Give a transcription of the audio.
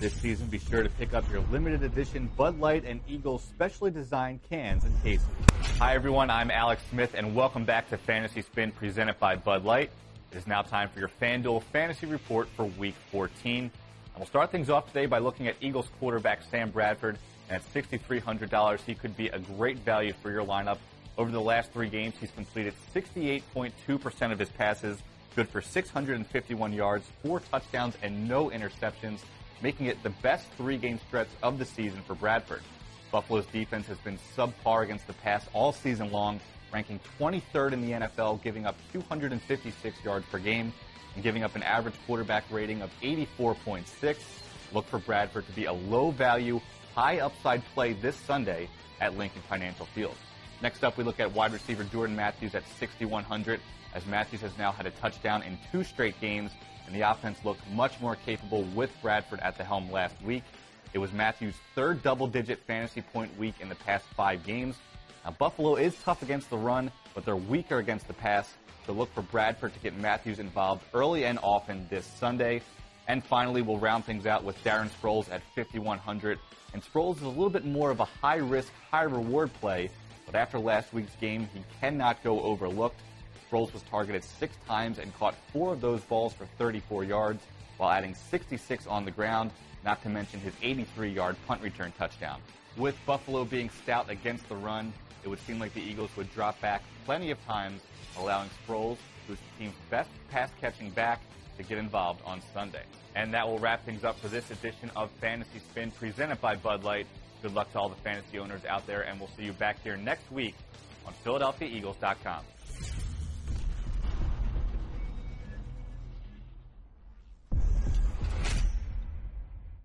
this season, be sure to pick up your limited edition Bud Light and Eagles specially designed cans and cases. Hi everyone, I'm Alex Smith and welcome back to Fantasy Spin presented by Bud Light. It is now time for your FanDuel Fantasy Report for Week 14. And we'll start things off today by looking at Eagles quarterback Sam Bradford. And at $6,300, he could be a great value for your lineup. Over the last 3 games, he's completed 68.2% of his passes, good for 651 yards, 4 touchdowns, and no interceptions, making it the best 3-game stretch of the season for Bradford. Buffalo's defense has been subpar against the pass all season long, ranking 23rd in the NFL, giving up 256 yards per game and giving up an average quarterback rating of 84.6. Look for Bradford to be a low-value, high-upside play this Sunday at Lincoln Financial Field. Next up, we look at wide receiver Jordan Matthews at $6,100, as Matthews has now had a touchdown in 2 straight games, and the offense looked much more capable with Bradford at the helm last week. It was Matthews' 3rd double-digit fantasy point week in the past 5 games. Now, Buffalo is tough against the run, but they're weaker against the pass, so look for Bradford to get Matthews involved early and often this Sunday. And finally, we'll round things out with Darren Sproles at $5,100. And Sproles is a little bit more of a high-risk, high-reward play, but after last week's game, he cannot go overlooked. Sproles was targeted 6 times and caught 4 of those balls for 34 yards, while adding 66 on the ground, not to mention his 83-yard punt return touchdown. With Buffalo being stout against the run, it would seem like the Eagles would drop back plenty of times, allowing Sproles, who's the team's best pass-catching back, to get involved on Sunday. And that will wrap things up for this edition of Fantasy Spin presented by Bud Light. Good luck to all the fantasy owners out there, and we'll see you back here next week on PhiladelphiaEagles.com.